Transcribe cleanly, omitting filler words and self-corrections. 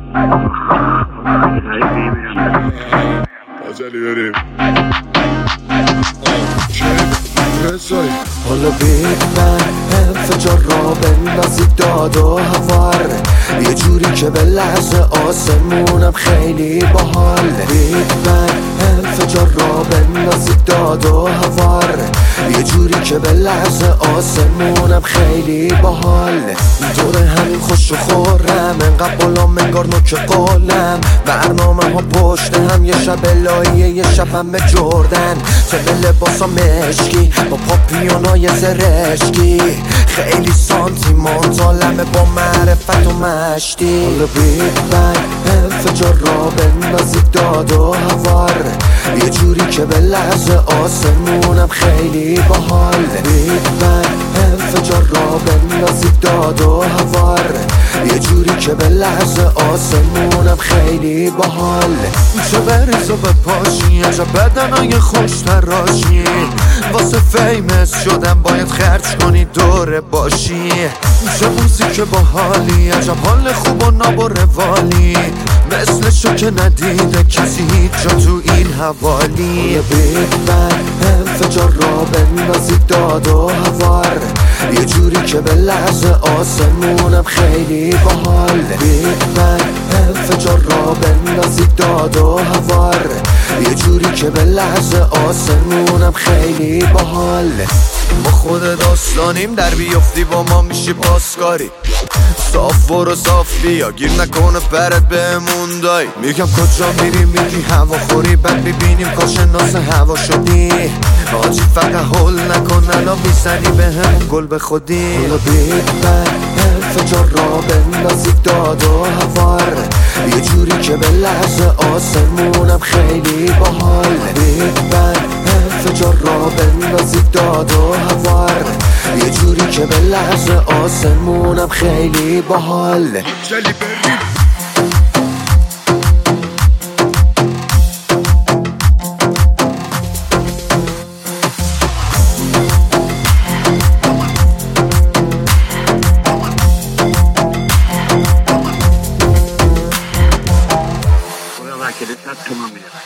عجلی بریم. حالا بیگ بنگ انفجار را بندازید داد و هوار، یه جوری که به لحظه آسمونم خیلی باحال. بیگ بنگ انفجار را بندازید داد و هوار، یه جوری که به لحظه آسمونم خیلی باحال. دور همین خوش و خورم، انقدر بالام انگار نوک قولم. برنامه ها پشت هم، یه شب لایه یه شب هم به جردن. چه لباسا مشکی با پاپیونای زرشکی، خیلی سانتیمانتالمه با معرفت و مشتی. حالا بیگ بنگ انفجار را بندازید داد و هوار، یه جوری که به لحظه آسمونم خیلی باحال. بیگ بنگ انفجار را بندازید داد و هوار، یه جوری که به لحظه آسمونم خیلی باحال. چه بریز و بپاشی، عجب بدنای خوش تراشی. واسه فیمس شدم باید خرج کنی دوره باشی. چه موزیک باحالی، عجب حال خوب و ناب و روالی. مثلشو که ندیده کسی هیچ جا تو این حوالی. بیگ بنگ انفجار را بندازید داد و هوار، یه جوری که به لحظه آسمونم خیلی باحال. بیگ بنگ انفجار را بندازید داد و هوار، یه جوری که به لحظه آسمونم خیلی باحال. ما خود داستانیم، در بیفتی با ما میشی پاسکاری. صاف برو صاف بیا، گیر نکنه پرت بهمون دایی. میگم کجا میری میگی هواخوری، بعد میبینیم کارشناس هوا شدی. آجی فقط هول نکن، الان میزنی به همون گل به خودی. حالا بیگ بنگ انفجار را بندازید داد و هوار، یه جوری که به لحظه آسمونم خیلی باحال. بیگ بنگ انفجار را بندازید داد و هوار، یه جوری که به لحظه آسمونم خیلی باحال. Kılıçlar tamam ya.